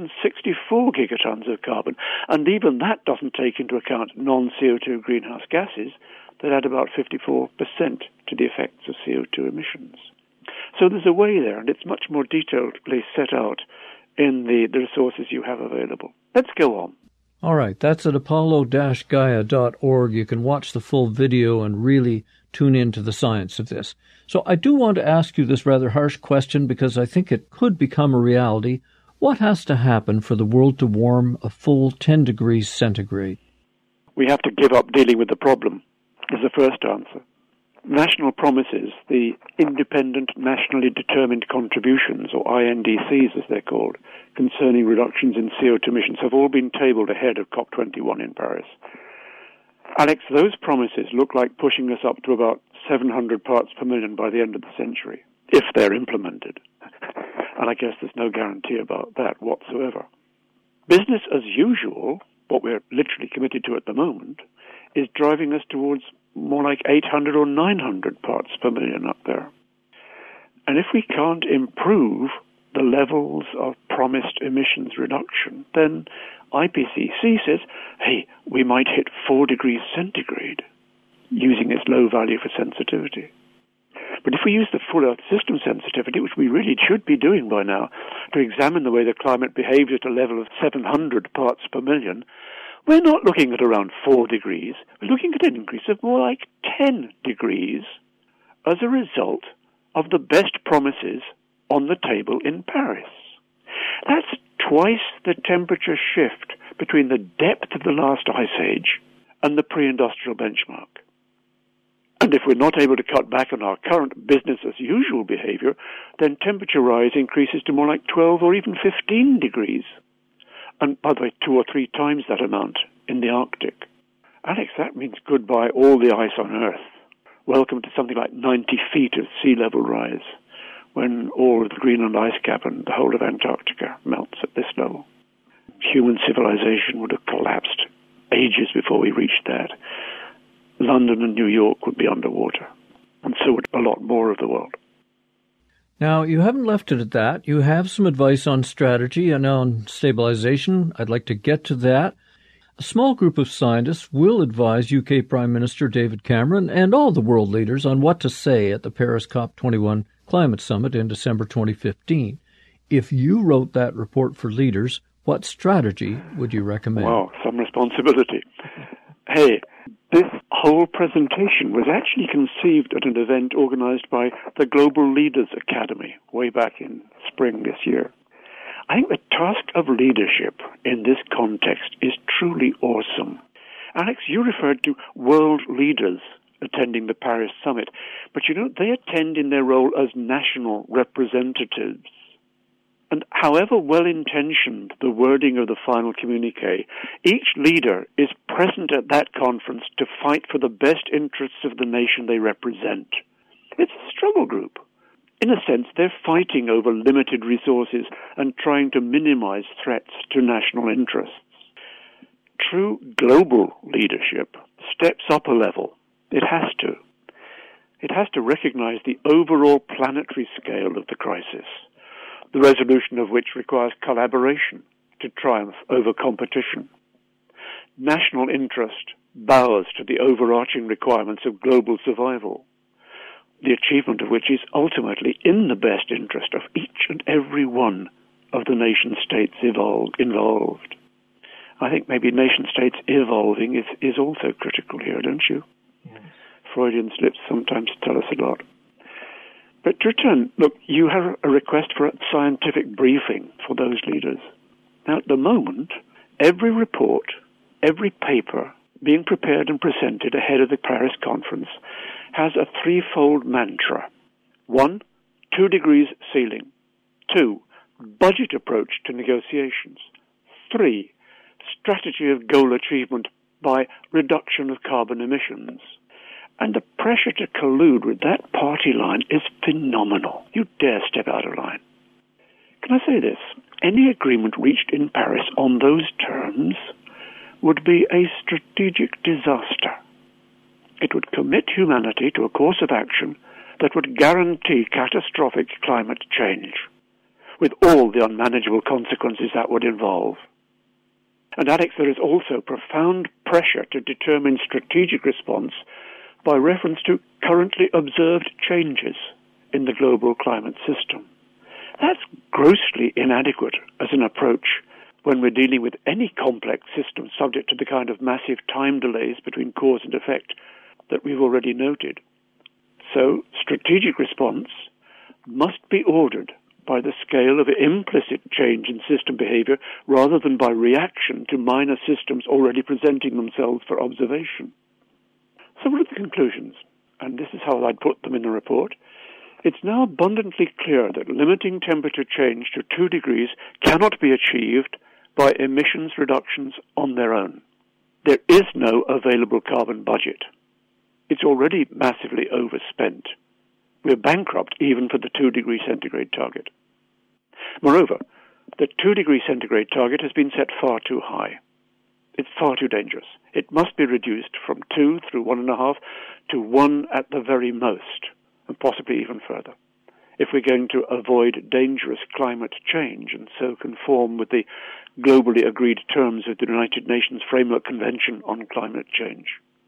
464 gigatons of carbon. And even that doesn't take into account non-CO2 greenhouse gases that add about 54% to the effects of CO2 emissions. So there's a way there, and it's much more detailedly set out in the resources you have available. Let's go on. All right, that's at apollo-gaia.org. You can watch the full video and really tune into the science of this. So I do want to ask you this rather harsh question because I think it could become a reality. What has to happen for the world to warm a full 10 degrees centigrade? We have to give up dealing with the problem, is the first answer. National promises, the Independent Nationally Determined Contributions, or INDCs as they're called, concerning reductions in CO2 emissions have all been tabled ahead of COP21 in Paris. Alex, those promises look like pushing us up to about 700 parts per million by the end of the century, if they're implemented. And I guess there's no guarantee about that whatsoever. Business as usual, what we're literally committed to at the moment, is driving us towards more like 800 or 900 parts per million up there. And if we can't improve the levels of promised emissions reduction, then IPCC says, hey, we might hit 4 degrees centigrade using its low value for sensitivity. But if we use the full Earth system sensitivity, which we really should be doing by now, to examine the way the climate behaves at a level of 700 parts per million, we're not looking at around 4 degrees. We're looking at an increase of more like 10 degrees as a result of the best promises on the table in Paris. That's twice the temperature shift between the depth of the last ice age and the pre-industrial benchmark. And if we're not able to cut back on our current business-as-usual behavior, then temperature rise increases to more like 12 or even 15 degrees. And, by the way, 2 or 3 times that amount in the Arctic. Alex, that means goodbye all the ice on Earth. Welcome to something like 90 feet of sea level rise, when all of the Greenland ice cap and the whole of Antarctica melts at this level. Human civilization would have collapsed ages before we reached that. London and New York would be underwater, and so would a lot more of the world. Now, you haven't left it at that. You have some advice on strategy and on stabilization. I'd like to get to that. A small group of scientists will advise UK Prime Minister David Cameron and all the world leaders on what to say at the Paris COP21 Climate Summit in December 2015. If you wrote that report for leaders, what strategy would you recommend? Wow, some responsibility. Hey, this whole presentation was actually conceived at an event organized by the Global Leaders Academy way back in spring this year. I think the task of leadership in this context is truly awesome. Alex, you referred to world leaders attending the Paris summit, but they attend in their role as national representatives. And however well-intentioned the wording of the final communique, each leader is present at that conference to fight for the best interests of the nation they represent. It's a struggle group. In a sense, they're fighting over limited resources and trying to minimize threats to national interests. True global leadership steps up a level. It has to. It has to recognize the overall planetary scale of the crisis, the resolution of which requires collaboration to triumph over competition. National interest bows to the overarching requirements of global survival, the achievement of which is ultimately in the best interest of each and every one of the nation-states involved. I think maybe nation-states evolving is also critical here, don't you? Yes. Freudian slips sometimes tell us a lot. But to return, look, you have a request for a scientific briefing for those leaders. Now, at the moment, every report every paper being prepared and presented ahead of the Paris conference has a threefold mantra. 1, 2 degrees ceiling. 2, budget approach to negotiations. 3, strategy of goal achievement by reduction of carbon emissions. And the pressure to collude with that party line is phenomenal. You dare step out of line. Can I say this? Any agreement reached in Paris on those terms would be a strategic disaster. It would commit humanity to a course of action that would guarantee catastrophic climate change, with all the unmanageable consequences that would involve. And Alex, there is also profound pressure to determine strategic response by reference to currently observed changes in the global climate system. That's grossly inadequate as an approach when we're dealing with any complex system subject to the kind of massive time delays between cause and effect that we've already noted. So, strategic response must be ordered by the scale of implicit change in system behavior rather than by reaction to minor systems already presenting themselves for observation. So what are the conclusions? And this is how I'd put them in the report. It's now abundantly clear that limiting temperature change to 2 degrees cannot be achieved by emissions reductions on their own. There is no available carbon budget. It's already massively overspent. We're bankrupt even for the 2 degree centigrade target. Moreover, the 2 degree centigrade target has been set far too high. It's far too dangerous. It must be reduced from 2 through 1.5 to 1 at the very most, and possibly even further, if we're going to avoid dangerous climate change and so conform with the globally agreed terms of the United Nations Framework Convention on Climate Change.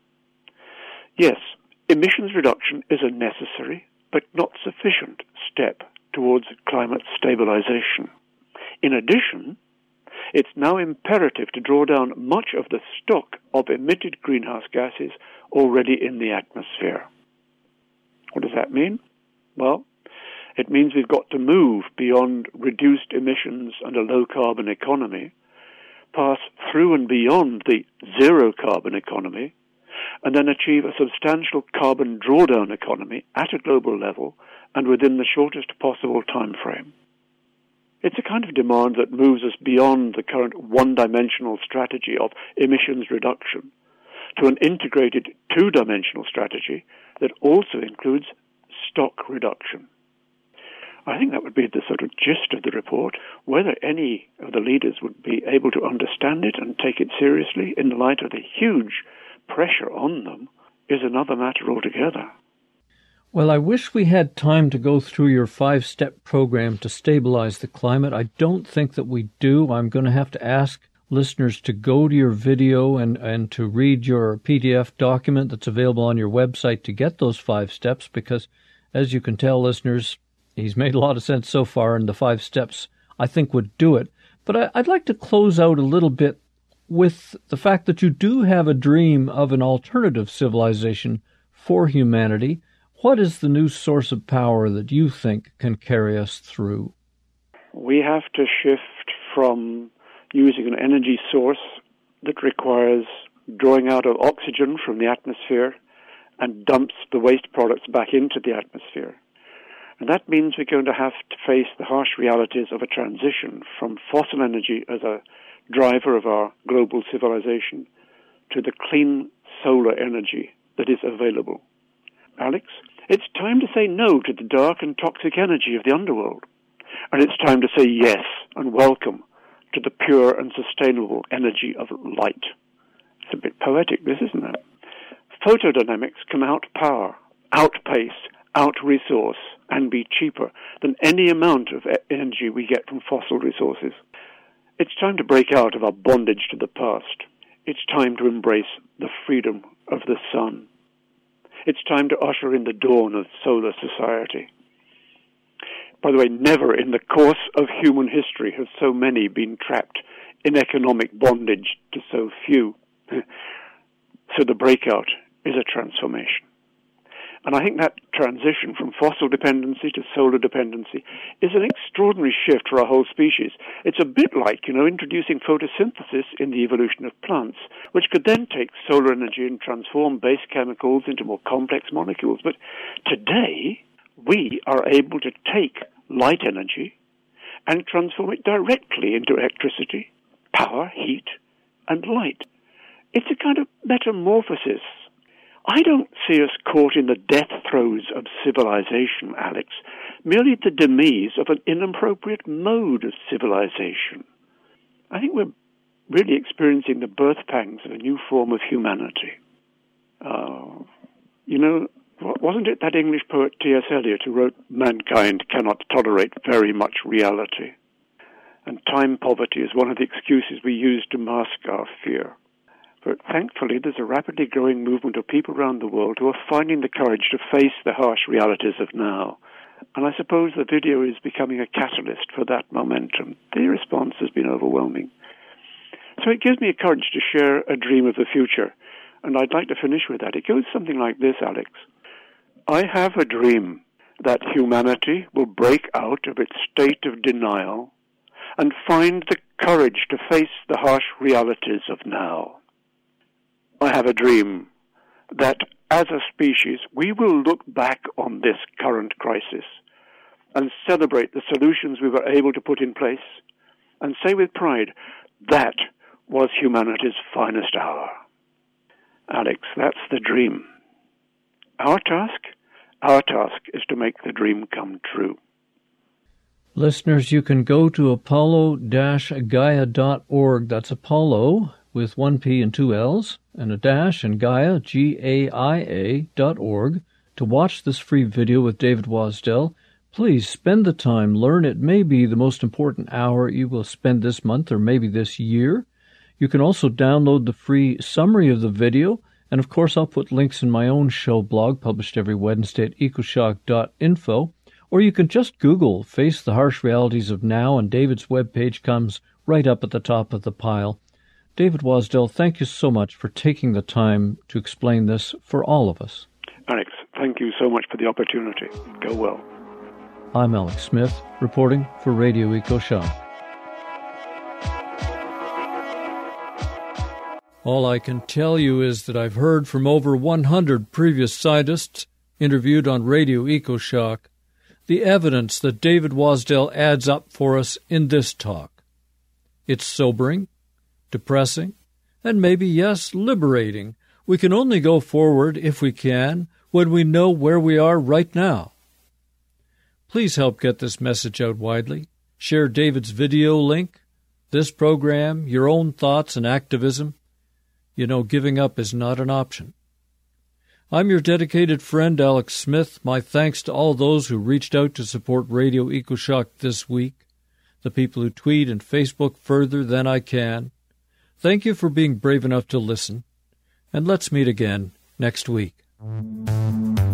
Yes, emissions reduction is a necessary but not sufficient step towards climate stabilization. In addition, it's now imperative to draw down much of the stock of emitted greenhouse gases already in the atmosphere. What does that mean? Well, it means we've got to move beyond reduced emissions and a low-carbon economy, pass through and beyond the zero-carbon economy, and then achieve a substantial carbon drawdown economy at a global level and within the shortest possible time frame. It's a kind of demand that moves us beyond the current one-dimensional strategy of emissions reduction to an integrated two-dimensional strategy that also includes stock reduction. I think that would be the sort of gist of the report. Whether any of the leaders would be able to understand it and take it seriously in the light of the huge pressure on them is another matter altogether. Well, I wish we had time to go through your 5-step program to stabilize the climate. I don't think that we do. I'm going to have to ask listeners to go to your video and to read your PDF document that's available on your website to get those 5 steps, because, as you can tell, listeners, he's made a lot of sense so far, and the 5 steps, I think, would do it. But I'd like to close out a little bit with the fact that you do have a dream of an alternative civilization for humanity. What is the new source of power that you think can carry us through? We have to shift from using an energy source that requires drawing out of oxygen from the atmosphere and dumps the waste products back into the atmosphere. And that means we're going to have to face the harsh realities of a transition from fossil energy as a driver of our global civilization to the clean solar energy that is available. Alex, it's time to say no to the dark and toxic energy of the underworld. And it's time to say yes and welcome to the pure and sustainable energy of light. It's a bit poetic, this, isn't it? Photodynamics can outpower, outpace, out-resource, and be cheaper than any amount of energy we get from fossil resources. It's time to break out of our bondage to the past. It's time to embrace the freedom of the sun. It's time to usher in the dawn of solar society. By the way, never in the course of human history have so many been trapped in economic bondage to so few. So the breakout is a transformation. And I think that transition from fossil dependency to solar dependency is an extraordinary shift for our whole species. It's a bit like, introducing photosynthesis in the evolution of plants, which could then take solar energy and transform base chemicals into more complex molecules. But today, we are able to take light energy and transform it directly into electricity, power, heat, and light. It's a kind of metamorphosis. I don't see us caught in the death throes of civilization, Alex, merely the demise of an inappropriate mode of civilization. I think we're really experiencing the birth pangs of a new form of humanity. Wasn't it that English poet T.S. Eliot who wrote, "Mankind cannot tolerate very much reality, and time poverty is one of the excuses we use to mask our fear." But thankfully, there's a rapidly growing movement of people around the world who are finding the courage to face the harsh realities of now. And I suppose the video is becoming a catalyst for that momentum. The response has been overwhelming. So it gives me courage to share a dream of the future. And I'd like to finish with that. It goes something like this, Alex. I have a dream that humanity will break out of its state of denial and find the courage to face the harsh realities of now. I have a dream that, as a species, we will look back on this current crisis and celebrate the solutions we were able to put in place and say with pride, that was humanity's finest hour. Alex, that's the dream. Our task is to make the dream come true. Listeners, you can go to apollo-gaia.org. That's Apollo with one P and two L's, and a dash, and Gaia, GAIA.org, to watch this free video with David Wasdell. Please spend the time, learn. It may be the most important hour you will spend this month or maybe this year. You can also download the free summary of the video, and of course I'll put links in my own show blog, published every Wednesday at ecoshock.info, or you can just Google Face the Harsh Realities of Now, and David's webpage comes right up at the top of the pile. David Wasdell, thank you so much for taking the time to explain this for all of us. Alex, thank you so much for the opportunity. Go well. I'm Alex Smith, reporting for Radio EcoShock. All I can tell you is that I've heard from over 100 previous scientists interviewed on Radio EcoShock the evidence that David Wasdell adds up for us in this talk. It's sobering, depressing, and maybe, yes, liberating. We can only go forward, if we can, when we know where we are right now. Please help get this message out widely. Share David's video link, this program, your own thoughts and activism. Giving up is not an option. I'm your dedicated friend, Alex Smith. My thanks to all those who reached out to support Radio EcoShock this week, the people who tweet and Facebook further than I can. Thank you for being brave enough to listen, and let's meet again next week.